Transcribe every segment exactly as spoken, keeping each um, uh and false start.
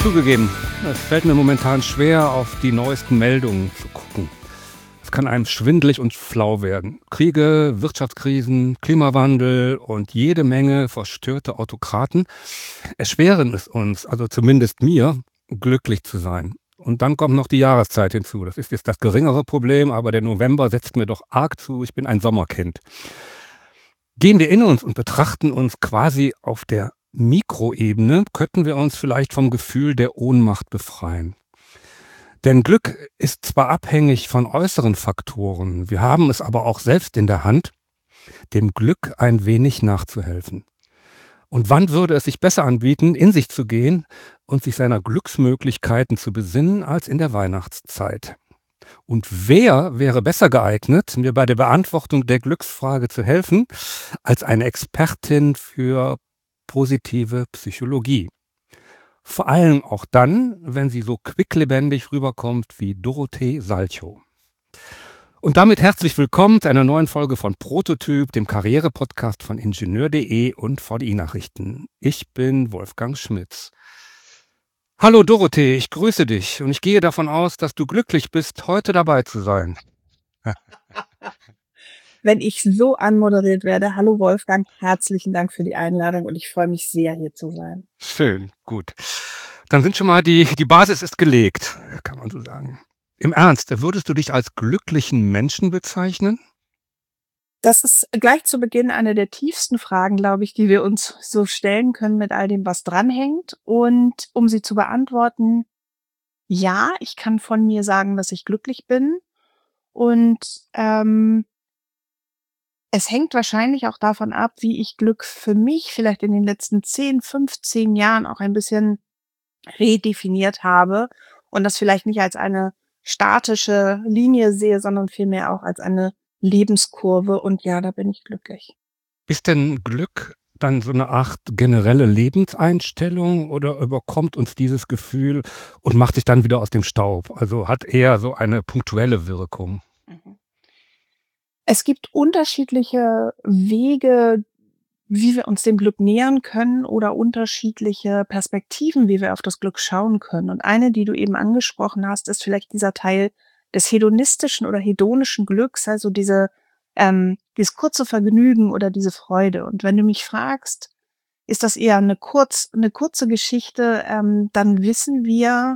Zugegeben, es fällt mir momentan schwer, auf die neuesten Meldungen zu gucken. Es kann einem schwindelig und flau werden. Kriege, Wirtschaftskrisen, Klimawandel und jede Menge verstörte Autokraten erschweren es uns, also zumindest mir, glücklich zu sein. Und dann kommt noch die Jahreszeit hinzu. Das ist jetzt das geringere Problem, aber der November setzt mir doch arg zu. Ich bin ein Sommerkind. Gehen wir in uns und betrachten uns quasi auf der Mikroebene, könnten wir uns vielleicht vom Gefühl der Ohnmacht befreien. Denn Glück ist zwar abhängig von äußeren Faktoren, wir haben es aber auch selbst in der Hand, dem Glück ein wenig nachzuhelfen. Und wann würde es sich besser anbieten, in sich zu gehen und sich seiner Glücksmöglichkeiten zu besinnen, als in der Weihnachtszeit? Und wer wäre besser geeignet, mir bei der Beantwortung der Glücksfrage zu helfen, als eine Expertin für positive Psychologie? Vor allem auch dann, wenn sie so quicklebendig rüberkommt wie Dorothee Salchow. Und damit herzlich willkommen zu einer neuen Folge von Prototyp, dem Karriere-Podcast von Ingenieur punkt de und V D I-Nachrichten. Ich bin Wolfgang Schmitz. Hallo Dorothee, ich grüße dich und ich gehe davon aus, dass du glücklich bist, heute dabei zu sein. Wenn ich so anmoderiert werde, hallo Wolfgang, herzlichen Dank für die Einladung und ich freue mich sehr, hier zu sein. Schön, gut. Dann sind schon mal die, die Basis ist gelegt, kann man so sagen. Im Ernst, würdest du dich als glücklichen Menschen bezeichnen? Das ist gleich zu Beginn eine der tiefsten Fragen, glaube ich, die wir uns so stellen können mit all dem, was dranhängt. Und um sie zu beantworten, ja, ich kann von mir sagen, dass ich glücklich bin. Und ähm, es hängt wahrscheinlich auch davon ab, wie ich Glück für mich vielleicht in den letzten zehn, fünfzehn Jahren auch ein bisschen redefiniert habe und das vielleicht nicht als eine statische Linie sehe, sondern vielmehr auch als eine Lebenskurve. Und ja, da bin ich glücklich. Ist denn Glück dann so eine Art generelle Lebenseinstellung oder überkommt uns dieses Gefühl und macht sich dann wieder aus dem Staub? Also hat eher so eine punktuelle Wirkung. Mhm. Es gibt unterschiedliche Wege, wie wir uns dem Glück nähern können oder unterschiedliche Perspektiven, wie wir auf das Glück schauen können. Und eine, die du eben angesprochen hast, ist vielleicht dieser Teil des hedonistischen oder hedonischen Glücks, also diese, ähm, dieses kurze Vergnügen oder diese Freude. Und wenn du mich fragst, ist das eher eine kurz, eine kurze Geschichte, ähm, dann wissen wir,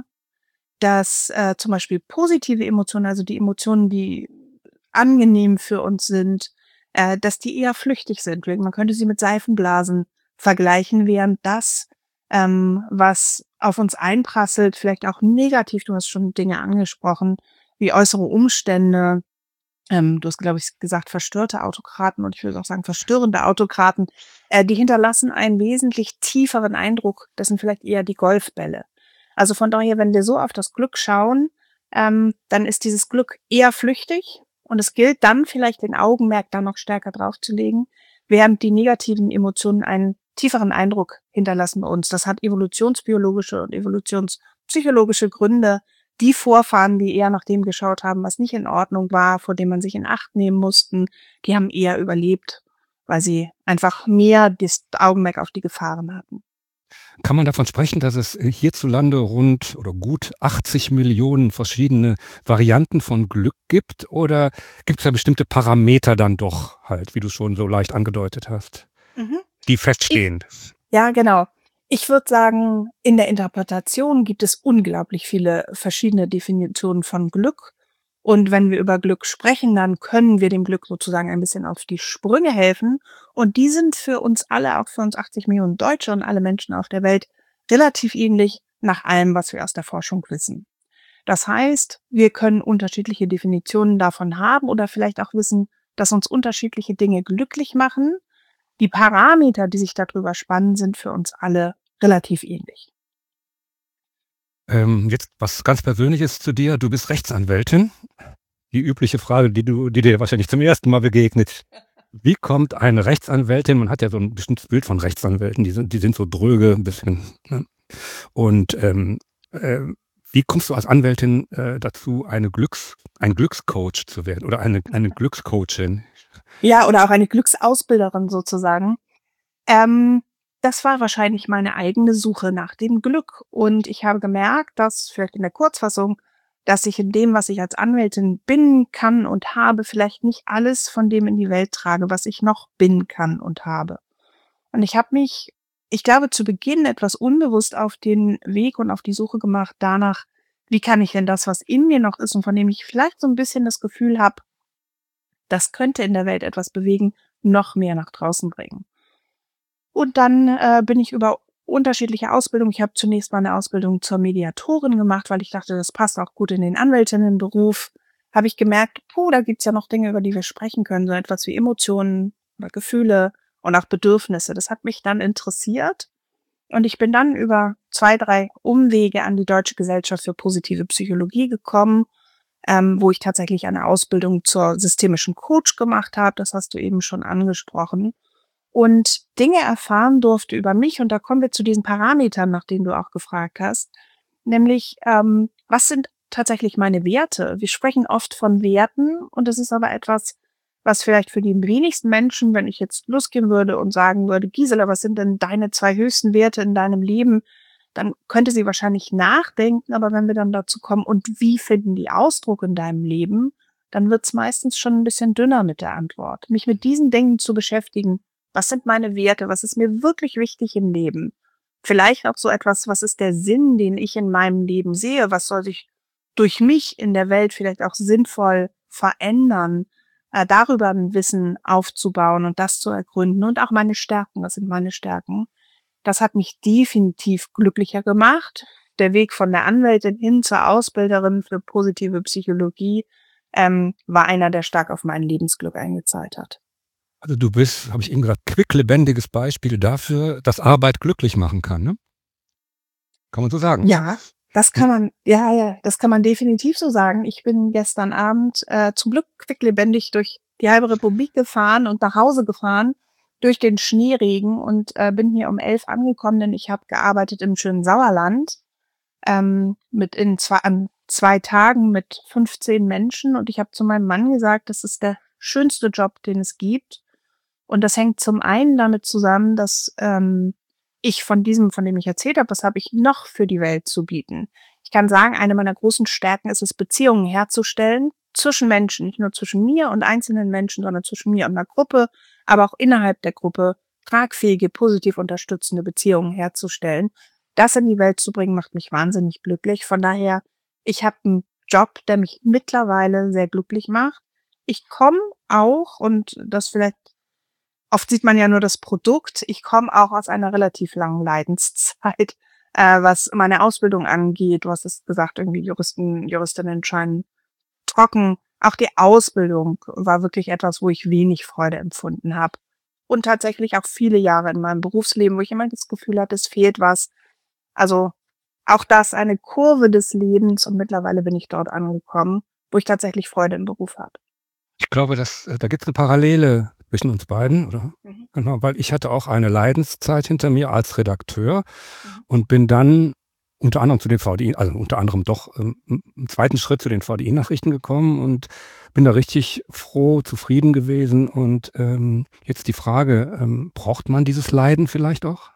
dass äh, zum Beispiel positive Emotionen, also die Emotionen, die angenehm für uns sind, äh, dass die eher flüchtig sind. Man könnte sie mit Seifenblasen vergleichen, während das, ähm, was auf uns einprasselt, vielleicht auch negativ, du hast schon Dinge angesprochen, wie äußere Umstände, ähm, du hast, glaube ich, gesagt, verstörte Autokraten und ich würde auch sagen verstörende Autokraten, äh, die hinterlassen einen wesentlich tieferen Eindruck. Das sind vielleicht eher die Golfbälle. Also von daher, wenn wir so auf das Glück schauen, ähm, dann ist dieses Glück eher flüchtig. Und es gilt dann vielleicht den Augenmerk da noch stärker draufzulegen, während die negativen Emotionen einen tieferen Eindruck hinterlassen bei uns. Das hat evolutionsbiologische und evolutionspsychologische Gründe. Die Vorfahren, die eher nach dem geschaut haben, was nicht in Ordnung war, vor dem man sich in Acht nehmen mussten, die haben eher überlebt, weil sie einfach mehr das Augenmerk auf die Gefahren hatten. Kann man davon sprechen, dass es hierzulande rund oder gut achtzig Millionen verschiedene Varianten von Glück gibt? Oder gibt es da bestimmte Parameter dann doch halt, wie du schon so leicht angedeutet hast, Mhm. die feststehen? Ich, ja, genau. Ich würde sagen, in der Interpretation gibt es unglaublich viele verschiedene Definitionen von Glück. Und wenn wir über Glück sprechen, dann können wir dem Glück sozusagen ein bisschen auf die Sprünge helfen. Und die sind für uns alle, auch für uns achtzig Millionen Deutsche und alle Menschen auf der Welt, relativ ähnlich nach allem, was wir aus der Forschung wissen. Das heißt, wir können unterschiedliche Definitionen davon haben oder vielleicht auch wissen, dass uns unterschiedliche Dinge glücklich machen. Die Parameter, die sich darüber spannen, sind für uns alle relativ ähnlich. Ähm, jetzt was ganz Persönliches zu dir. Du bist Rechtsanwältin. Die übliche Frage, die du, die dir wahrscheinlich zum ersten Mal begegnet. Wie kommt eine Rechtsanwältin, man hat ja so ein bestimmtes Bild von Rechtsanwälten, die sind, die sind so dröge, ein bisschen. Ne? Und ähm, äh, wie kommst du als Anwältin äh, dazu, eine Glücks, ein Glückscoach zu werden oder eine, eine Glückscoachin? Ja, oder auch eine Glücksausbilderin sozusagen. Ähm, das war wahrscheinlich meine eigene Suche nach dem Glück. Und ich habe gemerkt, dass vielleicht in der Kurzfassung, dass ich in dem, was ich als Anwältin bin, kann und habe, vielleicht nicht alles von dem in die Welt trage, was ich noch bin, kann und habe. Und ich habe mich, ich glaube, zu Beginn etwas unbewusst auf den Weg und auf die Suche gemacht danach, wie kann ich denn das, was in mir noch ist und von dem ich vielleicht so ein bisschen das Gefühl habe, das könnte in der Welt etwas bewegen, noch mehr nach draußen bringen. Und dann äh, bin ich über unterschiedliche Ausbildungen. Ich habe zunächst mal eine Ausbildung zur Mediatorin gemacht, weil ich dachte, das passt auch gut in den Anwältinnenberuf. Habe ich gemerkt, puh, da gibt's ja noch Dinge, über die wir sprechen können, so etwas wie Emotionen oder Gefühle und auch Bedürfnisse. Das hat mich dann interessiert. Und ich bin dann über zwei, drei Umwege an die Deutsche Gesellschaft für positive Psychologie gekommen, ähm, wo ich tatsächlich eine Ausbildung zur systemischen Coach gemacht habe. Das hast du eben schon angesprochen. Und Dinge erfahren durfte über mich. Und da kommen wir zu diesen Parametern, nach denen du auch gefragt hast. Nämlich, ähm, was sind tatsächlich meine Werte? Wir sprechen oft von Werten und das ist aber etwas, was vielleicht für die wenigsten Menschen, wenn ich jetzt losgehen würde und sagen würde, Gisela, was sind denn deine zwei höchsten Werte in deinem Leben? Dann könnte sie wahrscheinlich nachdenken, aber wenn wir dann dazu kommen, und wie finden die Ausdruck in deinem Leben, dann wird's meistens schon ein bisschen dünner mit der Antwort. Mich mit diesen Dingen zu beschäftigen, was sind meine Werte? Was ist mir wirklich wichtig im Leben? Vielleicht auch so etwas, was ist der Sinn, den ich in meinem Leben sehe? Was soll sich durch mich in der Welt vielleicht auch sinnvoll verändern? Äh, darüber ein Wissen aufzubauen und das zu ergründen und auch meine Stärken. Was sind meine Stärken? Das hat mich definitiv glücklicher gemacht. Der Weg von der Anwältin hin zur Ausbilderin für positive Psychologie ähm, war einer, der stark auf mein Lebensglück eingezahlt hat. Also du bist, habe ich eben gesagt, quicklebendiges Beispiel dafür, dass Arbeit glücklich machen kann, ne? Kann man so sagen. Ja, das kann man, ja, ja, das kann man definitiv so sagen. Ich bin gestern Abend äh, zum Glück quicklebendig durch die halbe Republik gefahren und nach Hause gefahren durch den Schneeregen und äh, bin hier um elf angekommen, denn ich habe gearbeitet im schönen Sauerland ähm, mit in zwei, an zwei Tagen mit fünfzehn Menschen und ich habe zu meinem Mann gesagt, das ist der schönste Job, den es gibt. Und das hängt zum einen damit zusammen, dass ähm, ich von diesem, von dem ich erzählt habe, was habe ich noch für die Welt zu bieten? Ich kann sagen, eine meiner großen Stärken ist es, Beziehungen herzustellen zwischen Menschen, nicht nur zwischen mir und einzelnen Menschen, sondern zwischen mir und einer Gruppe, aber auch innerhalb der Gruppe tragfähige, positiv unterstützende Beziehungen herzustellen. Das in die Welt zu bringen, macht mich wahnsinnig glücklich. Von daher, ich habe einen Job, der mich mittlerweile sehr glücklich macht. Ich komme auch, und das vielleicht oft sieht man ja nur das Produkt. Ich komme auch aus einer relativ langen Leidenszeit, äh, was meine Ausbildung angeht. Du hast es gesagt, irgendwie Juristen, Juristinnen scheinen trocken. Auch die Ausbildung war wirklich etwas, wo ich wenig Freude empfunden habe. Und tatsächlich auch viele Jahre in meinem Berufsleben, wo ich immer das Gefühl hatte, es fehlt was. Also auch das eine Kurve des Lebens und mittlerweile bin ich dort angekommen, wo ich tatsächlich Freude im Beruf habe. Ich glaube, dass äh, da gibt's 'ne Parallele zwischen uns beiden, oder? Mhm. Genau, weil ich hatte auch eine Leidenszeit hinter mir als Redakteur Mhm. und bin dann unter anderem zu den V D I, also unter anderem doch, ähm, im im zweiten Schritt zu den V D I-Nachrichten gekommen und bin da richtig froh, zufrieden gewesen. Und, ähm, jetzt die Frage, ähm, braucht man dieses Leiden vielleicht auch?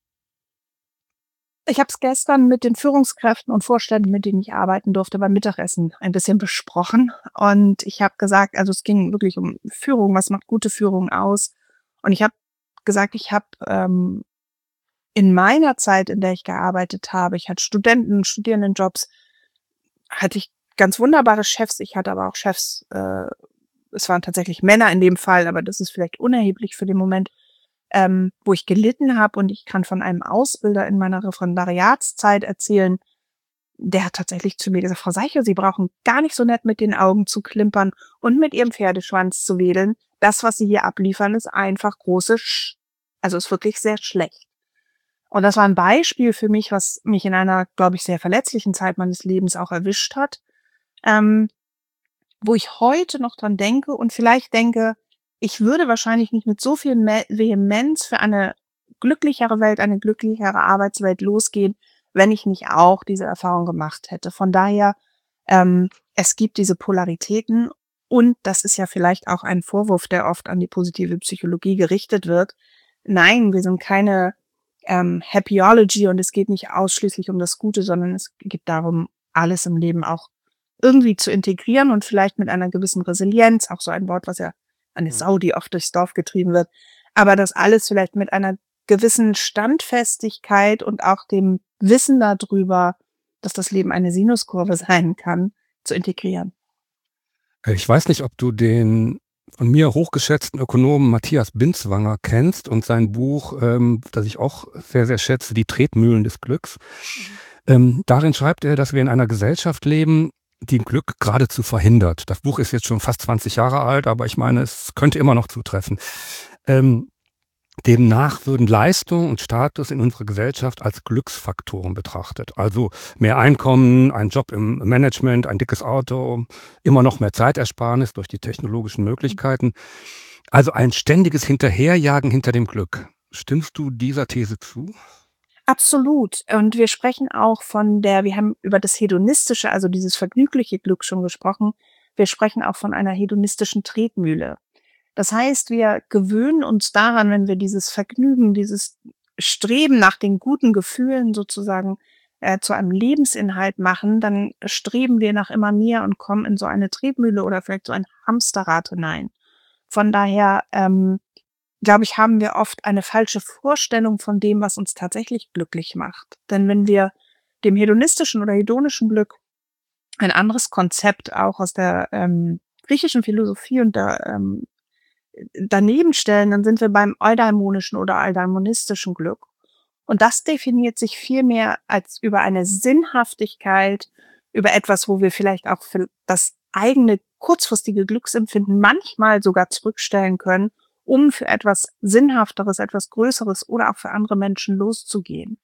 Ich habe es gestern mit den Führungskräften und Vorständen, mit denen ich arbeiten durfte, beim Mittagessen ein bisschen besprochen. Und ich habe gesagt, also es ging wirklich um Führung, was macht gute Führung aus? Und ich habe gesagt, ich habe ähm, in meiner Zeit, in der ich gearbeitet habe, ich hatte Studenten, Studierendenjobs, hatte ich ganz wunderbare Chefs. Ich hatte aber auch Chefs, äh, es waren tatsächlich Männer in dem Fall, aber das ist vielleicht unerheblich für den Moment, ähm, wo ich gelitten habe. Und ich kann von einem Ausbilder in meiner Referendariatszeit erzählen, der hat tatsächlich zu mir gesagt: „Frau Seicher, Sie brauchen gar nicht so nett mit den Augen zu klimpern und mit Ihrem Pferdeschwanz zu wedeln. Das, was Sie hier abliefern, ist einfach große Sch also ist wirklich sehr schlecht.“ Und das war ein Beispiel für mich, was mich in einer, glaube ich, sehr verletzlichen Zeit meines Lebens auch erwischt hat, ähm, wo ich heute noch dran denke und vielleicht denke, ich würde wahrscheinlich nicht mit so viel Me Vehemenz für eine glücklichere Welt, eine glücklichere Arbeitswelt losgehen, wenn ich nicht auch diese Erfahrung gemacht hätte. Von daher, ähm, es gibt diese Polaritäten und das ist ja vielleicht auch ein Vorwurf, der oft an die positive Psychologie gerichtet wird. Nein, wir sind keine ähm, Happyology und es geht nicht ausschließlich um das Gute, sondern es geht darum, alles im Leben auch irgendwie zu integrieren und vielleicht mit einer gewissen Resilienz, auch so ein Wort, was ja eine Mhm. Sau, die oft durchs Dorf getrieben wird, aber das alles vielleicht mit einer gewissen Standfestigkeit und auch dem Wissen darüber, dass das Leben eine Sinuskurve sein kann, zu integrieren. Äh, Ich weiß nicht, ob du den von mir hochgeschätzten Ökonomen Matthias Binswanger kennst und sein Buch, ähm, das ich auch sehr, sehr schätze, Die Tretmühlen des Glücks. Mhm. Ähm, darin schreibt er, dass wir in einer Gesellschaft leben, die Glück geradezu verhindert. Das Buch ist jetzt schon fast zwanzig Jahre alt, aber ich meine, es könnte immer noch zutreffen. Ähm, Demnach würden Leistung und Status in unserer Gesellschaft als Glücksfaktoren betrachtet. Also mehr Einkommen, ein Job im Management, ein dickes Auto, immer noch mehr Zeitersparnis durch die technologischen Möglichkeiten. Also ein ständiges Hinterherjagen hinter dem Glück. Stimmst du dieser These zu? Absolut. Und wir sprechen auch von der wir haben über das hedonistische, also dieses vergnügliche Glück schon gesprochen. Wir sprechen auch von einer hedonistischen Tretmühle. Das heißt, wir gewöhnen uns daran, wenn wir dieses Vergnügen, dieses Streben nach den guten Gefühlen sozusagen äh, zu einem Lebensinhalt machen, dann streben wir nach immer mehr und kommen in so eine Tretmühle oder vielleicht so ein Hamsterrad hinein. Von daher, ähm, glaube ich, haben wir oft eine falsche Vorstellung von dem, was uns tatsächlich glücklich macht. Denn wenn wir dem hedonistischen oder hedonischen Glück ein anderes Konzept auch aus der ähm, griechischen Philosophie und der ähm, daneben stellen, dann sind wir beim eudaimonischen oder eudaimonistischen Glück. Und das definiert sich viel mehr als über eine Sinnhaftigkeit, über etwas, wo wir vielleicht auch für das eigene kurzfristige Glücksempfinden manchmal sogar zurückstellen können, um für etwas Sinnhafteres, etwas Größeres oder auch für andere Menschen loszugehen.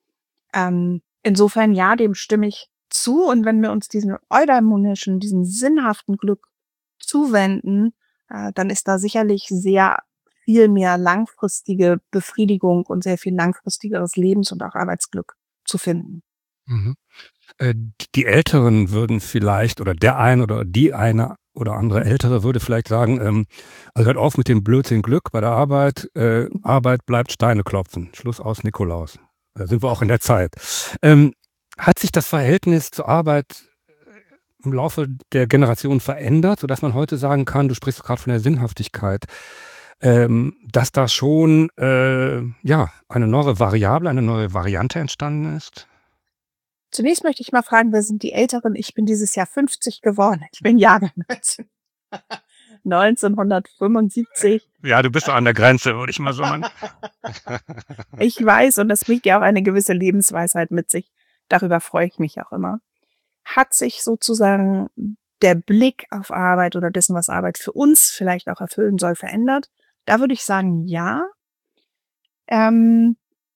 Ähm, insofern ja, dem stimme ich zu. Und wenn wir uns diesen eudaimonischen, diesen sinnhaften Glück zuwenden, äh, dann ist da sicherlich sehr viel mehr langfristige Befriedigung und sehr viel langfristigeres Lebens- und auch Arbeitsglück zu finden. Mhm. Äh, die Älteren würden vielleicht oder der eine oder die eine oder andere Ältere würde vielleicht sagen, ähm, also hört auf mit dem Blödsinn Glück bei der Arbeit. Äh, Arbeit bleibt Steine klopfen. Schluss aus Nikolaus. Da sind wir auch in der Zeit. Ähm, hat sich das Verhältnis zur Arbeit im Laufe der Generation verändert, sodass man heute sagen kann, du sprichst gerade von der Sinnhaftigkeit, ähm, dass da schon äh, ja, eine neue Variable, eine neue Variante entstanden ist? Zunächst möchte ich mal fragen, wer sind die Älteren? Ich bin dieses Jahr fünfzig geworden. Ich bin Jahrgang neunzehnhundertfünfundsiebzig. Ja, du bist doch an der Grenze, würde ich mal sagen. Ich weiß, und das bringt ja auch eine gewisse Lebensweisheit mit sich. Darüber freue ich mich auch immer. Hat sich sozusagen der Blick auf Arbeit oder dessen, was Arbeit für uns vielleicht auch erfüllen soll, verändert? Da würde ich sagen, ja. Ähm,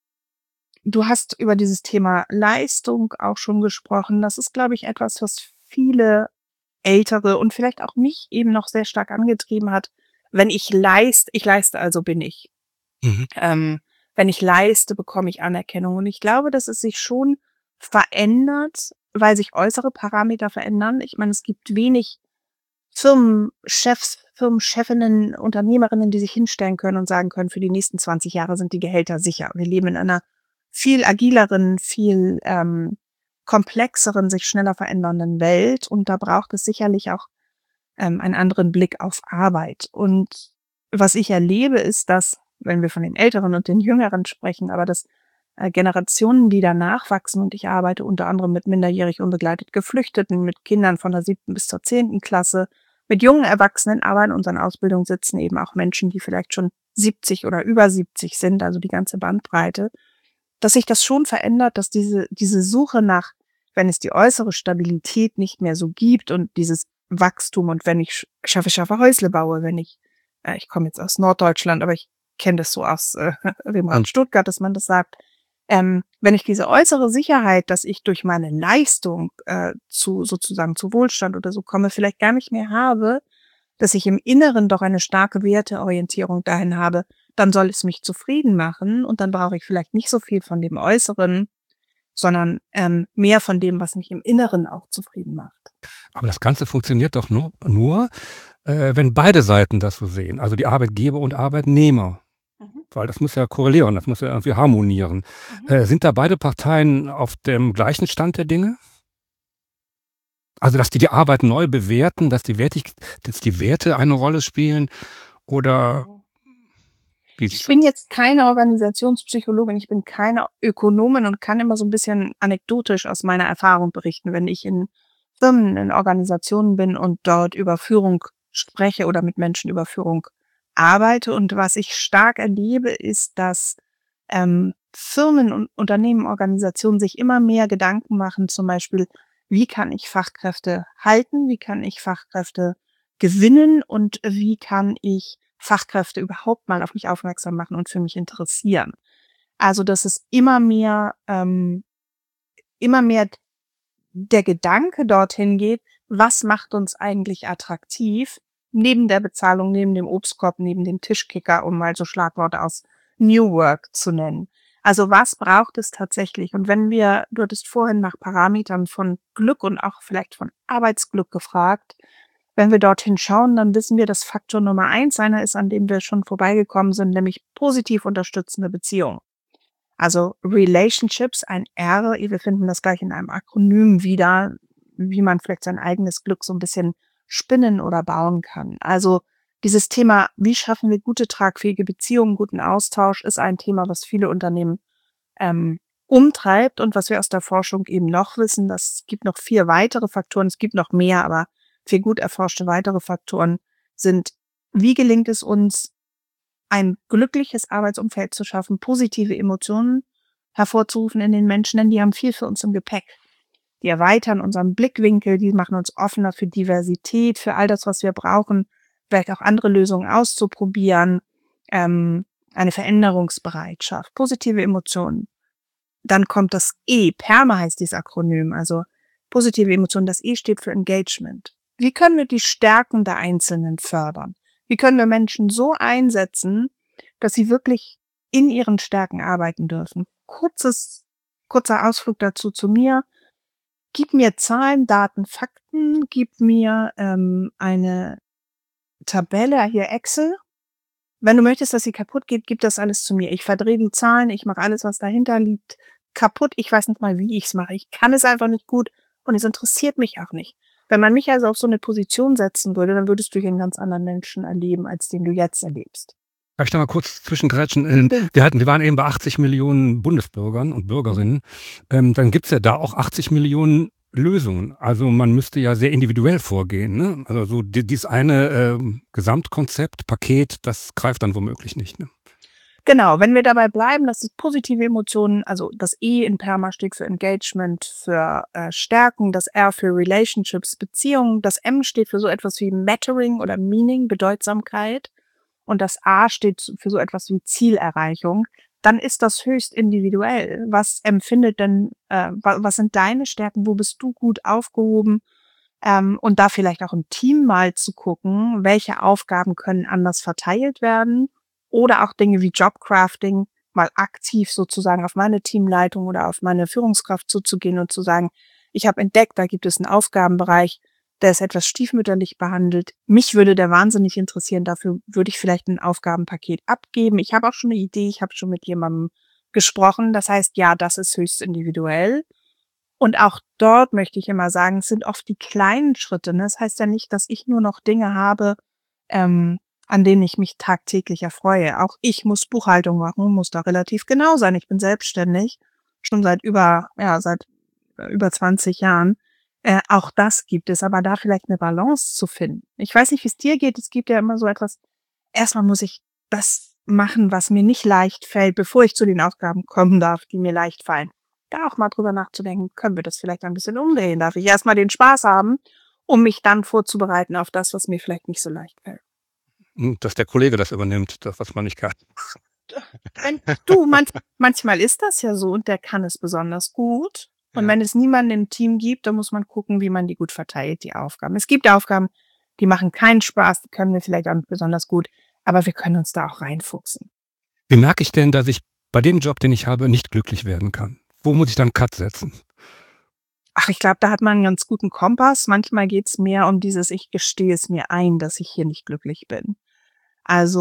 du hast über dieses Thema Leistung auch schon gesprochen. Das ist, glaube ich, etwas, was viele Ältere und vielleicht auch mich eben noch sehr stark angetrieben hat. Wenn ich leiste, ich leiste, also bin ich. Mhm. Ähm, wenn ich leiste, bekomme ich Anerkennung. Und ich glaube, dass es sich schon verändert, weil sich äußere Parameter verändern. Ich meine, es gibt wenig Firmenchefs, Firmenchefinnen, Unternehmerinnen, die sich hinstellen können und sagen können, für die nächsten zwanzig Jahre sind die Gehälter sicher. Wir leben in einer viel agileren, viel ähm, komplexeren, sich schneller verändernden Welt. Und da braucht es sicherlich auch ähm, einen anderen Blick auf Arbeit. Und was ich erlebe, ist, dass, wenn wir von den Älteren und den Jüngeren sprechen, aber dass äh, Generationen, die danach wachsen, und ich arbeite unter anderem mit minderjährig unbegleitet Geflüchteten, mit Kindern von der siebten bis zur zehnten Klasse, mit jungen Erwachsenen, aber in unseren Ausbildungen sitzen eben auch Menschen, die vielleicht schon siebzig oder über siebzig sind, also die ganze Bandbreite, dass sich das schon verändert, dass diese, diese Suche nach, wenn es die äußere Stabilität nicht mehr so gibt und dieses Wachstum und wenn ich schaffe, schaffe Häusle baue, wenn ich, äh, ich komme jetzt aus Norddeutschland, aber ich kenne das so aus äh, dem Raum Stuttgart, dass man das sagt, ähm, wenn ich diese äußere Sicherheit, dass ich durch meine Leistung äh, zu sozusagen zu Wohlstand oder so komme, vielleicht gar nicht mehr habe, dass ich im Inneren doch eine starke Werteorientierung dahin habe, dann soll es mich zufrieden machen und dann brauche ich vielleicht nicht so viel von dem Äußeren, sondern ähm, mehr von dem, was mich im Inneren auch zufrieden macht. Aber das Ganze funktioniert doch nur, nur äh, wenn beide Seiten das so sehen, also die Arbeitgeber und Arbeitnehmer. Mhm. weil das muss ja korrelieren, das muss ja irgendwie harmonieren. Mhm. Äh, sind da beide Parteien auf dem gleichen Stand der Dinge? Also, dass die die Arbeit neu bewerten, dass die Wertig dass die Werte eine Rolle spielen oder Mhm. wie Ich sieht's bin aus? jetzt keine Organisationspsychologin, ich bin keine Ökonomin und kann immer so 'n bisschen anekdotisch aus meiner Erfahrung berichten, wenn ich in Firmen, in Organisationen bin und dort über Führung spreche oder mit Menschen über Führung arbeite. Und was ich stark erlebe, ist, dass, ähm, Firmen und Unternehmen, Organisationen sich immer mehr Gedanken machen, zum Beispiel: „Wie kann ich Fachkräfte halten? Wie kann ich Fachkräfte gewinnen? Und wie kann ich Fachkräfte überhaupt mal auf mich aufmerksam machen und für mich interessieren?“ Also, dass es immer mehr ähm, immer mehr d der Gedanke dorthin geht: „Was macht uns eigentlich attraktiv?“ Neben der Bezahlung, neben dem Obstkorb, neben dem Tischkicker, um mal so Schlagworte aus New Work zu nennen. Also, was braucht es tatsächlich? Und wenn wir du hattest vorhin nach Parametern von Glück und auch vielleicht von Arbeitsglück gefragt. Wenn wir dorthin schauen, dann wissen wir, dass Faktor Nummer eins einer ist, an dem wir schon vorbeigekommen sind, nämlich positiv unterstützende Beziehungen. Also, Relationships, ein R, wir finden das gleich in einem Akronym wieder, wie man vielleicht sein eigenes Glück so 'n bisschen spinnen oder bauen kann. Also, dieses Thema: Wie schaffen wir gute, tragfähige Beziehungen, guten Austausch, ist ein Thema, was viele Unternehmen, ähm, umtreibt und was wir aus der Forschung eben noch wissen, das gibt noch vier weitere Faktoren. Es gibt noch mehr, aber vier gut erforschte weitere Faktoren sind: Wie gelingt es uns, ein glückliches Arbeitsumfeld zu schaffen, positive Emotionen hervorzurufen in den Menschen, denn die haben viel für uns im Gepäck. Die erweitern unseren Blickwinkel, die machen uns offener für Diversität, für all das, was wir brauchen, vielleicht auch andere Lösungen auszuprobieren, ähm, eine Veränderungsbereitschaft, positive Emotionen. Dann kommt das E, PERMA heißt dieses Akronym, also positive Emotionen. Das E steht für Engagement. Wie können wir die Stärken der Einzelnen fördern? Wie können wir Menschen so einsetzen, dass sie wirklich in ihren Stärken arbeiten dürfen? Kurzes kurzer Ausflug dazu zu mir. Gib mir Zahlen, Daten, Fakten, gib mir, ähm, eine Tabelle, hier Excel. Wenn du möchtest, dass sie kaputt geht, gib das alles zu mir. Ich verdrehe die Zahlen, ich mache alles, was dahinter liegt, kaputt. Ich weiß nicht mal, wie ich's mache. Ich kann es einfach nicht gut und es interessiert mich auch nicht. Wenn man mich also auf so 'ne Position setzen würde, dann würdest du hier 'n ganz anderen Menschen erleben, als den du jetzt erlebst. Darf ich da mal kurz zwischengrätschen? Ähm, Bitte. wir hatten wir waren eben bei achtzig Millionen Bundesbürgern und Mhm. Bürgerinnen. Ähm, dann gibt's ja da auch achtzig Millionen Lösungen. Also, man müsste ja sehr individuell vorgehen, ne? Also, so di dieses eine, ähm, Gesamtkonzept, Paket, das greift dann womöglich nicht, ne? Genau, wenn wir dabei bleiben, dass es positive Emotionen also, das E in PERMA steht für Engagement, für, äh, Stärken, das R für Relationships, Beziehungen, das M steht für so etwas wie Mattering oder Meaning, Bedeutsamkeit und das A steht s für so etwas wie Zielerreichung, dann ist das höchst individuell. Was empfindet denn äh, wa was sind deine Stärken? Wo bist du gut aufgehoben? Ähm, und da vielleicht auch im Team mal zu gucken, welche Aufgaben können anders verteilt werden oder auch Dinge wie Jobcrafting mal aktiv sozusagen auf meine Teamleitung oder auf meine Führungskraft zuzugehen und zu sagen: „Ich habe entdeckt, da gibt es 'n Aufgabenbereich, der ist etwas stiefmütterlich behandelt. Mich würde der wahnsinnig interessieren, dafür würde ich vielleicht 'n Aufgabenpaket abgeben. Ich habe auch schon 'ne Idee, ich habe schon mit jemandem gesprochen.“ Das heißt, ja, das ist höchst individuell. Und auch dort möchte ich immer sagen, es sind oft die kleinen Schritte, ne? Es heißt ja nicht, dass ich nur noch Dinge habe, ähm, an denen ich mich tagtäglich erfreue. Auch ich muss Buchhaltung machen, muss da relativ genau sein. Ich bin selbstständig, schon seit über ja, seit, äh, über zwanzig Jahren. Äh, auch das gibt es, aber da vielleicht 'ne Balance zu finden. Ich weiß nicht, wie's dir geht, es gibt ja immer so etwas: „Erst mal muss ich das machen, was mir nicht leicht fällt, bevor ich zu den Aufgaben kommen darf, die mir leicht fallen.“ Da auch mal drüber nachzudenken: „Können wir das vielleicht ein bisschen umdrehen? Darf ich erst mal den Spaß haben, um mich dann vorzubereiten auf das, was mir vielleicht nicht so leicht fällt?“ Hm, dass der Kollege das übernimmt, das, was man nicht kann. Wenn du, manch manchmal ist das ja so und der kann es besonders gut. Und Ja. wenn es niemanden im Team gibt, dann muss man gucken, wie man die gut verteilt, die Aufgaben. Es gibt Aufgaben, die machen keinen Spaß, die können wir vielleicht auch nicht besonders gut, aber wir können uns da auch reinfuchsen. Wie merke ich denn, dass ich bei dem Job, den ich habe, nicht glücklich werden kann? Wo muss ich dann 'n Cut setzen? Ach, ich glaube, da hat man 'n ganz guten Kompass. Manchmal geht's mehr um dieses: „Ich gestehe es mir ein, dass ich hier nicht glücklich bin.“ Also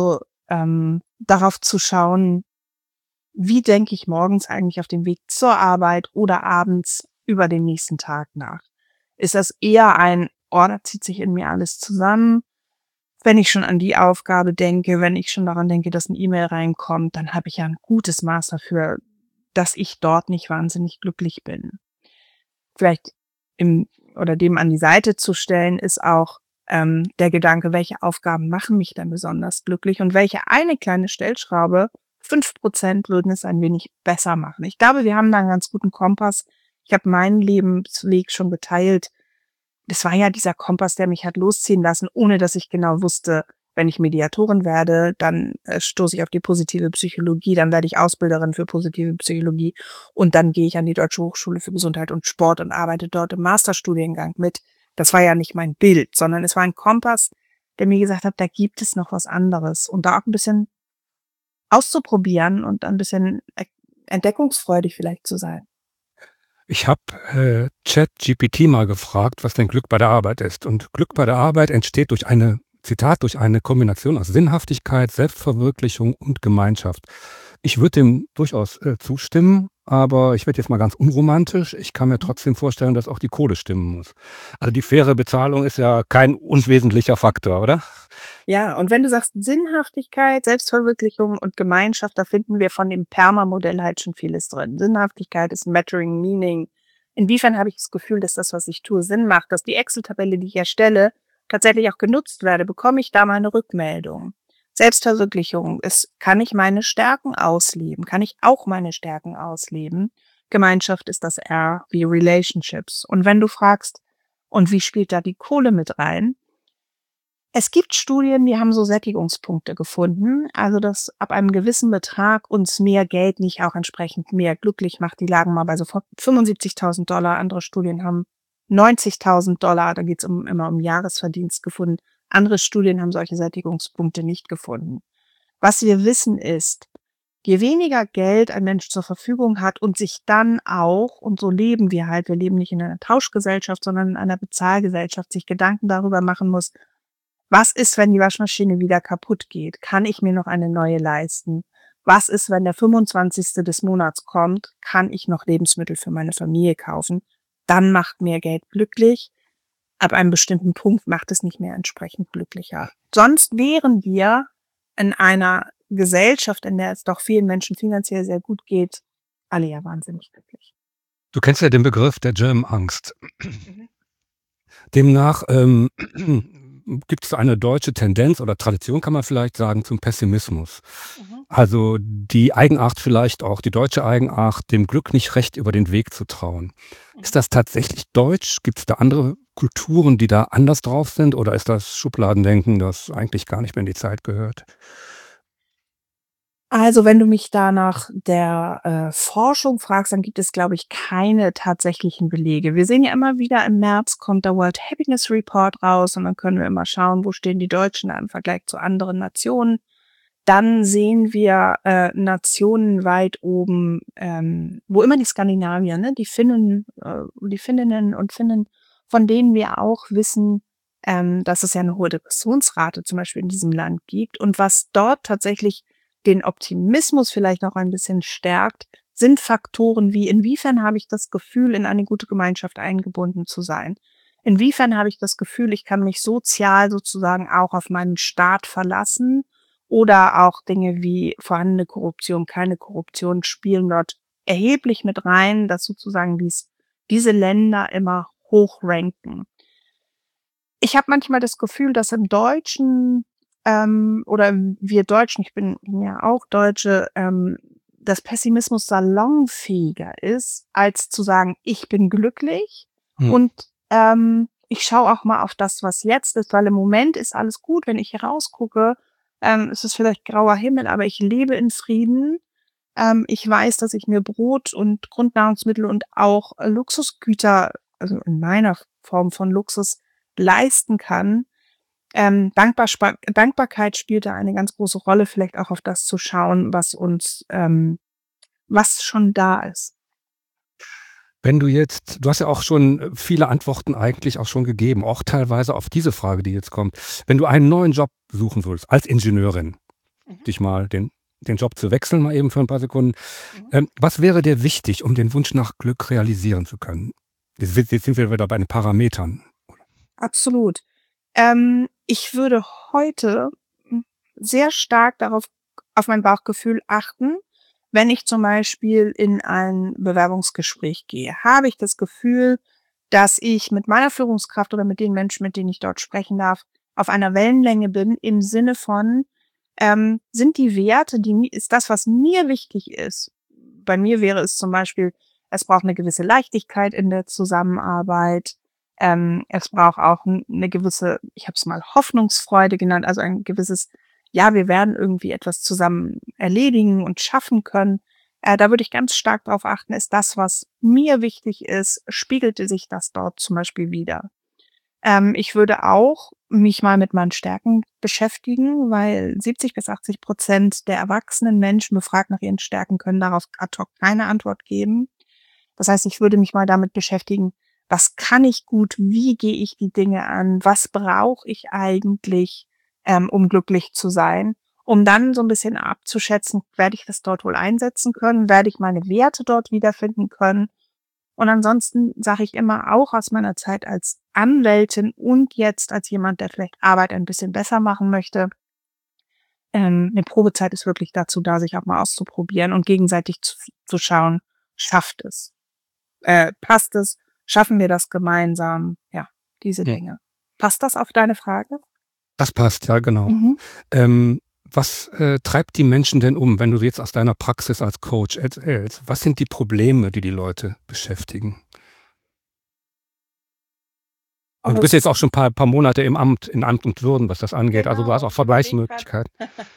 ähm, darauf zu schauen, wie denke ich morgens eigentlich auf dem Weg zur Arbeit oder abends über den nächsten Tag nach? Ist das eher ein: „Oh, da zieht sich in mir alles zusammen“, wenn ich schon an die Aufgabe denke, wenn ich schon daran denke, dass 'ne E-Mail reinkommt, dann habe ich ja 'n gutes Maß dafür, dass ich dort nicht wahnsinnig glücklich bin. Vielleicht im oder dem an die Seite zu stellen, ist auch, ähm, der Gedanke: Welche Aufgaben machen mich denn besonders glücklich und welche eine kleine Stellschraube, fünf Prozent würden es ein wenig besser machen? Ich glaube, wir haben da 'n ganz guten Kompass. Ich habe meinen Lebensweg schon geteilt. Das war ja dieser Kompass, der mich hat losziehen lassen, ohne dass ich genau wusste, wenn ich Mediatorin werde, dann, äh, stoße ich auf die positive Psychologie, dann werde ich Ausbilderin für positive Psychologie und dann gehe ich an die Deutsche Hochschule für Gesundheit und Sport und arbeite dort im Masterstudiengang mit. Das war ja nicht mein Bild, sondern es war ein Kompass, der mir gesagt hat, da gibt es noch was anderes und da auch 'n bisschen auszuprobieren und ein bisschen e entdeckungsfreudig vielleicht zu sein. Ich habe, äh, ChatGPT mal gefragt, was denn Glück bei der Arbeit ist. Und Glück bei der Arbeit entsteht durch eine Zitat: „Durch eine Kombination aus Sinnhaftigkeit, Selbstverwirklichung und Gemeinschaft.“ Ich würde dem durchaus, äh, zustimmen, aber ich werde jetzt mal ganz unromantisch. Ich kann mir Mhm. trotzdem vorstellen, dass auch die Kohle stimmen muss. Also, die faire Bezahlung ist ja kein unwesentlicher Faktor, oder? Ja, und wenn du sagst Sinnhaftigkeit, Selbstverwirklichung und Gemeinschaft, da finden wir von dem PERMA-Modell halt schon vieles drin. Sinnhaftigkeit ist Mattering Meaning. Inwiefern habe ich das Gefühl, dass das, was ich tue, Sinn macht, dass die Excel-Tabelle, die ich erstelle, tatsächlich auch genutzt werde? Bekomme ich da mal 'ne Rückmeldung? Selbstverwirklichung ist: Kann ich meine Stärken ausleben? Kann ich auch meine Stärken ausleben? Gemeinschaft ist das R wie Relationships. Und wenn du fragst: „Und wie spielt da die Kohle mit rein?“ Es gibt Studien, die haben so Sättigungspunkte gefunden, also, dass ab einem gewissen Betrag uns mehr Geld nicht auch entsprechend mehr glücklich macht. Die lagen mal bei so fu fünfundsiebzigtausend Dollar. Andere Studien haben neunzigtausend Dollar, da geht's um immer um Jahresverdienst gefunden. Andere Studien haben solche Sättigungspunkte nicht gefunden. Was wir wissen, ist, je weniger Geld ein Mensch zur Verfügung hat und sich dann auch und so leben wir halt, wir leben nicht in einer Tauschgesellschaft, sondern in einer Bezahlgesellschaft, sich Gedanken darüber machen muss: „Was ist, wenn die Waschmaschine wieder kaputt geht? Kann ich mir noch eine neue leisten? Was ist, wenn der fünfundzwanzigste des Monats kommt? Kann ich noch Lebensmittel für meine Familie kaufen?“ Dann macht mehr Geld glücklich. Ab einem bestimmten Punkt macht es nicht mehr entsprechend glücklicher. Sonst wären wir in einer Gesellschaft, in der es doch vielen Menschen finanziell sehr gut geht, alle ja wahnsinnig glücklich. Du kennst ja den Begriff der Germ-Angst. Mhm. Demnach, ähm, gibt's eine deutsche Tendenz oder Tradition, kann man vielleicht sagen, zum Pessimismus. Mhm. Also, die Eigenart vielleicht auch die deutsche Eigenart, dem Glück nicht recht über den Weg zu trauen. Mhm. Ist das tatsächlich deutsch? Gibt's da andere Kulturen, die da anders drauf sind, oder ist das Schubladendenken, das eigentlich gar nicht mehr in die Zeit gehört? Also, wenn du mich da nach der, äh, Forschung fragst, dann gibt es, glaube ich, keine tatsächlichen Belege. Wir sehen ja immer wieder, im März kommt der World Happiness Report raus und dann können wir immer schauen, wo stehen die Deutschen da im Vergleich zu anderen Nationen. Dann sehen wir, äh, Nationen weit oben, ähm, wo immer die Skandinavier, ne, die Finnen, äh, die Finninnen und Finnen, von denen wir auch wissen, ähm, dass es ja 'ne hohe Depressionsrate zum Beispiel in diesem Land gibt. Und was dort tatsächlich den Optimismus vielleicht noch ein bisschen stärkt, sind Faktoren wie: Inwiefern habe ich das Gefühl, in eine gute Gemeinschaft eingebunden zu sein? Inwiefern habe ich das Gefühl, ich kann mich sozial sozusagen auch auf meinen Staat verlassen? Oder auch Dinge wie vorhandene Korruption, keine Korruption spielen dort erheblich mit rein, dass sozusagen dies diese Länder immer hoch ranken. Ich habe manchmal das Gefühl, dass im Deutschen, ähm oder wir Deutschen, ich bin bin ja auch Deutsche, ähm, dass Pessimismus salonfähiger ist, als zu sagen: „Ich bin glücklich Hm. und, ähm, ich schaue auch mal auf das, was jetzt ist, weil im Moment ist alles gut. Wenn ich hier rausgucke, ähm, ist es vielleicht grauer Himmel, aber ich lebe in Frieden. Ähm, ich weiß, dass ich mir Brot und Grundnahrungsmittel und auch, äh, Luxusgüter, also in meiner Form von Luxus, leisten kann.“ Ähm, Dankbar spa Dankbarkeit spielt da eine ganz große Rolle, vielleicht auch auf das zu schauen, was uns, ähm was schon da ist. Wenn du jetzt du hast ja auch schon, äh, viele Antworten eigentlich auch schon gegeben, auch teilweise auf diese Frage, die jetzt kommt. Wenn du einen neuen Job suchen würdest als Ingenieurin, Mhm. dich mal den den Job zu wechseln, mal eben für ein paar Sekunden. Mhm. Ähm, was wäre dir wichtig, um den Wunsch nach Glück realisieren zu können? Jetzt jetzt sind wir wieder bei den Parametern. Absolut. Ähm, ich würde heute, hm, sehr stark darauf auf mein Bauchgefühl achten, wenn ich zum Beispiel in ein Bewerbungsgespräch gehe. Habe ich das Gefühl, dass ich mit meiner Führungskraft oder mit den Menschen, mit denen ich dort sprechen darf, auf einer Wellenlänge bin im Sinne von, ähm, sind die Werte, die mi ist das, was mir wichtig ist. Bei mir wäre es zum Beispiel, es braucht eine gewisse Leichtigkeit in der Zusammenarbeit. Ähm, es braucht auch 'n 'ne gewisse, ich habe es mal Hoffnungsfreude genannt, also ein gewisses: „Ja, wir werden irgendwie etwas zusammen erledigen und schaffen können.“ Äh, da würde ich ganz stark drauf achten, ist das, was mir wichtig ist, spiegelte sich das dort zum Beispiel wider? Ähm, ich würde auch mich mal mit meinen Stärken beschäftigen, weil siebzig bis achtzig Prozent der erwachsenen Menschen, befragt nach ihren Stärken, können darauf ad hoc keine Antwort geben. Das heißt, ich würde mich mal damit beschäftigen, was kann ich gut, wie gehe ich die Dinge an, was brauche ich eigentlich, ähm, um glücklich zu sein, um dann so ein bisschen abzuschätzen, werde ich das dort wohl einsetzen können, werde ich meine Werte dort wiederfinden können. Und ansonsten sage ich immer, auch aus meiner Zeit als Anwältin und jetzt als jemand, der vielleicht Arbeit ein bisschen besser machen möchte, ähm, 'ne Probezeit ist wirklich dazu da, sich auch mal auszuprobieren und gegenseitig zu zu schauen, schafft es? Äh, passt es? Schaffen wir das gemeinsam? Ja, diese Hm. Dinge. Passt das auf deine Frage? Das passt, ja, genau. Mhm. Ähm, was, äh, treibt die Menschen denn um, wenn du jetzt aus deiner Praxis als Coach erzählst? Was sind die Probleme, die die Leute beschäftigen? Und du bist Aus jetzt auch schon ein paar paar Monate im Amt in Amt und Würden, was das angeht. Also, du hast Genau, auch ich überlege grad. Vergleichsmöglichkeiten.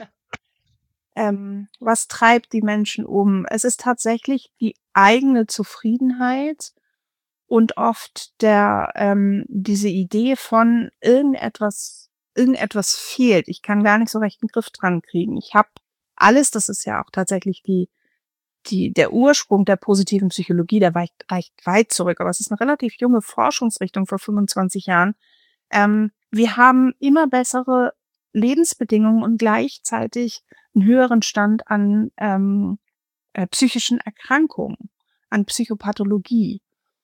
Ähm, was treibt die Menschen um? Es ist tatsächlich die eigene Zufriedenheit und oft der ähm, diese Idee von irgendetwas irgendetwas fehlt. Ich kann gar nicht so recht 'n Griff dran kriegen. Ich habe alles, das ist ja auch tatsächlich die die der Ursprung der positiven Psychologie, der weicht reicht weit zurück, aber es ist 'ne relativ junge Forschungsrichtung vor fünfundzwanzig Jahren. Ähm, wir haben immer bessere Lebensbedingungen und gleichzeitig 'n höheren Stand an, ähm, äh, psychischen Erkrankungen, an Psychopathologie.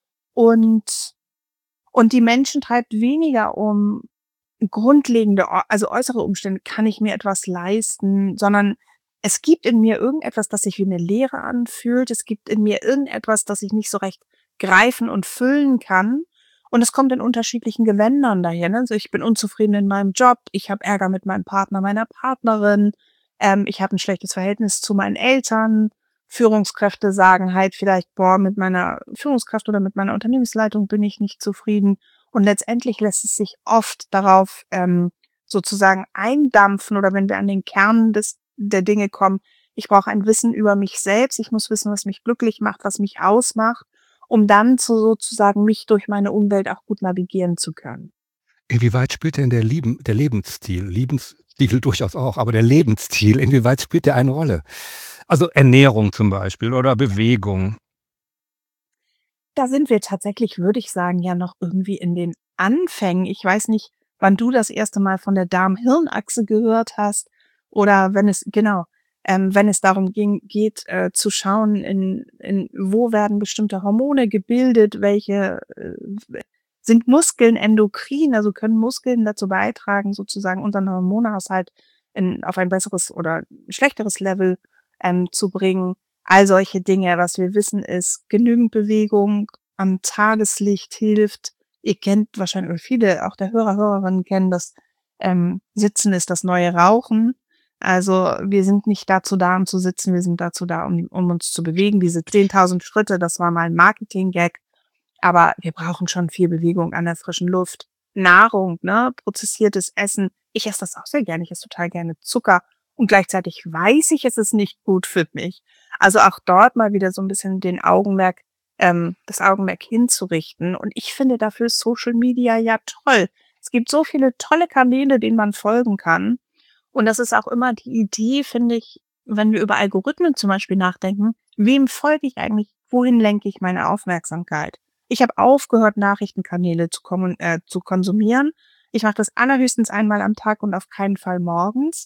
Und und die Menschen treibt weniger um grundlegende, äu also äußere Umstände, kann ich mir etwas leisten, sondern es gibt in mir irgendetwas, das sich wie 'ne Leere anfühlt. Es gibt in mir irgendetwas, das ich nicht so recht greifen und füllen kann. Und es kommt in unterschiedlichen Gewändern daher, ne? Also, ich bin unzufrieden in meinem Job, ich habe Ärger mit meinem Partner, meiner Partnerin, ähm, ich habe 'n schlechtes Verhältnis zu meinen Eltern. Führungskräfte sagen halt vielleicht: „Boah, mit meiner Führungskraft oder mit meiner Unternehmensleitung bin ich nicht zufrieden.“ Und letztendlich lässt es sich oft darauf, ähm, sozusagen eindampfen oder wenn wir an den Kern des der Dinge kommen: Ich brauche ein Wissen über mich selbst. Ich muss wissen, was mich glücklich macht, was mich ausmacht, um dann zu sozusagen mich durch meine Umwelt auch gut navigieren zu können. Inwieweit spielt denn der Lieben der Lebensstil Lebensstil durchaus auch, aber der Lebensstil, inwieweit spielt der eine Rolle? Also, Ernährung zum Beispiel oder Bewegung. Da sind wir tatsächlich, würde ich sagen, ja noch irgendwie in den Anfängen. Ich weiß nicht, wann du das erste Mal von der Darm-Hirn-Achse gehört hast oder wenn es genau, ähm, wenn es darum ging geht, äh, zu schauen, in in wo werden bestimmte Hormone gebildet, welche, äh, sind Muskeln endokrin, also können Muskeln dazu beitragen, sozusagen unseren Hormonhaushalt in auf ein besseres oder schlechteres Level, ähm, zu bringen. All solche Dinge. Was wir wissen, ist, genügend Bewegung am Tageslicht hilft. Ihr kennt wahrscheinlich oder viele auch der Hörer, Hörerinnen kennen das, ähm, Sitzen ist das neue Rauchen. Also, wir sind nicht dazu da, um zu sitzen, wir sind dazu da, um um uns zu bewegen. Diese zehntausend Schritte, das war mal 'n Marketing-Gag, aber wir brauchen schon viel Bewegung an der frischen Luft. Nahrung, ne, prozessiertes Essen. Ich esse das auch sehr gerne. Ich esse total gerne Zucker und gleichzeitig weiß ich, es ist nicht gut für mich. Also, auch dort mal wieder so 'n bisschen den Augenmerk ähm, das Augenmerk hinzurichten. Und ich finde dafür Social Media ja toll. Es gibt so viele tolle Kanäle, denen man folgen kann. Und das ist auch immer die Idee, finde ich, wenn wir über Algorithmen zum Beispiel nachdenken, wem folge ich eigentlich? Wohin lenke ich meine Aufmerksamkeit? Ich habe aufgehört, Nachrichtenkanäle zu kommun äh, zu konsumieren. Ich mache das allerhöchstens einmal am Tag und auf keinen Fall morgens.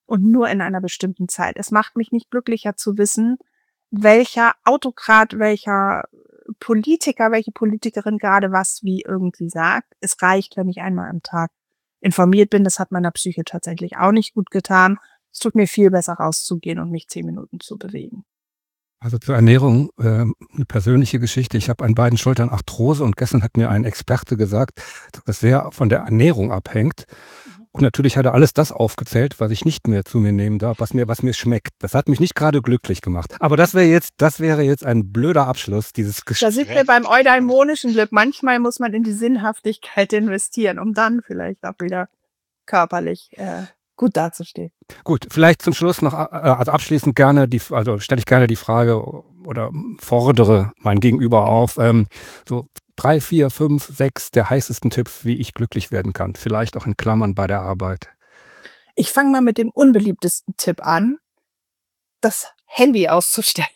und nur in einer bestimmten Zeit. Es macht mich nicht glücklicher zu wissen, welcher Autokrat, welcher Politiker, welche Politikerin gerade was wie irgendwie sagt. Es reicht, wenn ich einmal am Tag informiert bin. Das hat meiner Psyche tatsächlich auch nicht gut getan. Es tut mir viel besser, rauszugehen und mich zehn Minuten zu bewegen. Also zur Ernährung, ähm, 'ne persönliche Geschichte. Ich habe an beiden Schultern Arthrose und gestern hat mir ein Experte gesagt, dass das sehr von der Ernährung abhängt. Und natürlich hat er alles das aufgezählt, was ich nicht mehr zu mir nehmen darf, was mir was mir schmeckt. Das hat mich nicht gerade glücklich gemacht. Aber das wäre jetzt das wäre jetzt ein blöder Abschluss dieses Da sind wir Gesprächs. beim eudaimonischen Glück. Manchmal muss man in die Sinnhaftigkeit investieren, um dann vielleicht auch wieder körperlich, äh, gut dazustehen. Gut, vielleicht zum Schluss noch, a äh, also abschließend gerne die F also stelle ich gerne die Frage oder fordere mein Gegenüber auf, ähm, so drei, vier, fünf, sechs der heißesten Tipps, wie ich glücklich werden kann, vielleicht auch in Klammern bei der Arbeit. Ich fange mal mit dem unbeliebtesten Tipp an, das Handy auszustellen.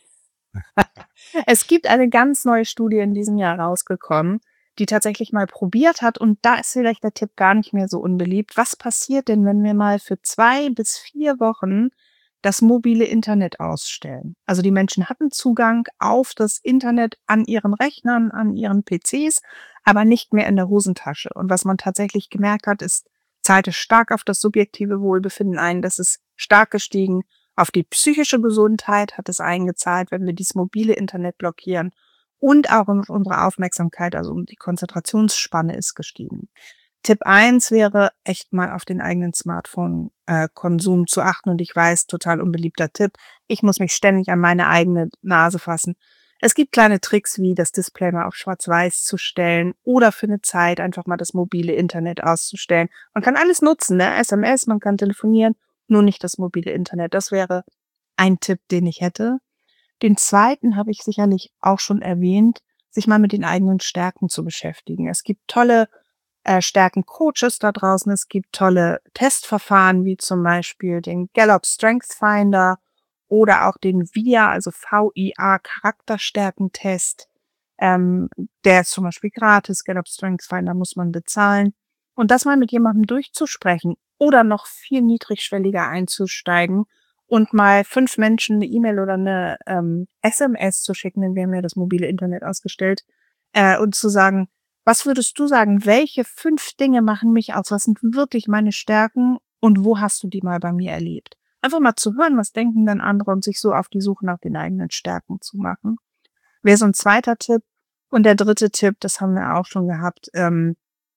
Es gibt eine ganz neue Studie in diesem Jahr rausgekommen, die tatsächlich mal probiert hat und da ist vielleicht der Tipp gar nicht mehr so unbeliebt. Was passiert denn, wenn wir mal für zwei bis vier Wochen das mobile Internet ausstellen? Also, die Menschen hatten Zugang auf das Internet an ihren Rechnern, an ihren P Cs, aber nicht mehr in der Hosentasche. Und was man tatsächlich gemerkt hat, es zahlte stark auf das subjektive Wohlbefinden ein. Das ist stark gestiegen. Auf die psychische Gesundheit hat es eingezahlt, wenn wir dieses mobile Internet blockieren. Und auch um unsere Aufmerksamkeit, also um die Konzentrationsspanne ist gestiegen. Tipp eins wäre, echt mal auf den eigenen Smartphone äh, Konsum zu achten. Und ich weiß, total unbeliebter Tipp. Ich muss mich ständig an meine eigene Nase fassen. Es gibt kleine Tricks, wie das Display mal auf schwarz-weiß zu stellen oder für eine Zeit einfach mal das mobile Internet auszustellen. Man kann alles nutzen, ne? S M S, man kann telefonieren, nur nicht das mobile Internet. Das wäre ein Tipp, den ich hätte. Den zweiten habe ich sicherlich auch schon erwähnt, sich mal mit den eigenen Stärken zu beschäftigen. Es gibt tolle äh, Stärken-Coaches da draußen. Es gibt tolle Testverfahren, wie zum Beispiel den Gallup Strength Finder oder auch den V I A, also V I A Charakterstärkentest. Ähm, der ist zum Beispiel gratis. Gallup Strength Finder muss man bezahlen. Und das mal mit jemandem durchzusprechen oder noch viel niedrigschwelliger einzusteigen und mal fünf Menschen eine E-Mail oder eine ähm, S M S zu schicken, denn wir haben ja das mobile Internet ausgestellt, äh, und zu sagen: „Was würdest du sagen, welche fünf Dinge machen mich aus? Was sind wirklich meine Stärken und wo hast du die mal bei mir erlebt?“ Einfach mal zu hören, was denken denn andere und sich so auf die Suche nach den eigenen Stärken zu machen. Wäre so ein zweiter Tipp. Und der dritte Tipp, das haben wir auch schon gehabt, ähm,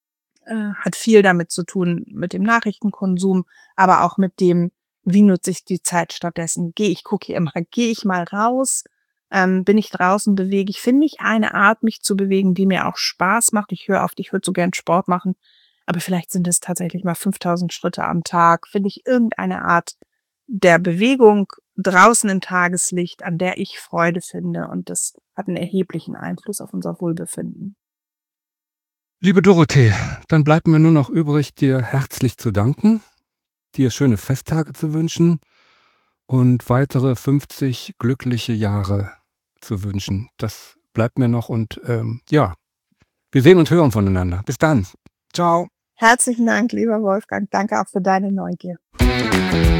äh, hat viel damit zu tun mit dem Nachrichtenkonsum, aber auch mit dem, wie nutze ich die Zeit stattdessen? Gehe ich gucke hier immer, gehe ich mal raus? Ähm, bin ich draußen, bewege ich? Finde ich eine Art, mich zu bewegen, die mir auch Spaß macht? Ich höre oft, ich würde so gern Sport machen, aber vielleicht sind es tatsächlich mal fünftausend Schritte am Tag. Finde ich irgendeine Art der Bewegung draußen im Tageslicht, an der ich Freude finde und das hat einen erheblichen Einfluss auf unser Wohlbefinden. Liebe Dorothee, dann bleibt mir nur noch übrig, dir herzlich zu danken, dir schöne Festtage zu wünschen und weitere fünfzig glückliche Jahre zu wünschen. Das bleibt mir noch und, ähm, ja, wir sehen und hören voneinander. Bis dann. Ciao. Herzlichen Dank, lieber Wolfgang. Danke auch für deine Neugier.